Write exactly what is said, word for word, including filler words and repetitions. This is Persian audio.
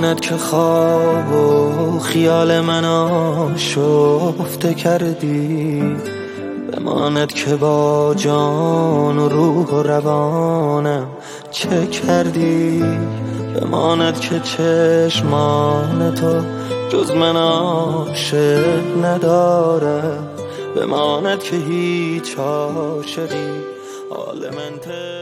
بماند که خواب و خیال من آشفته کردی، بماند که با جان و روح و روانم چه کردی، بماند که چشمان تو جز من عاشق نداره، بماند که هیچ عاشقی حال من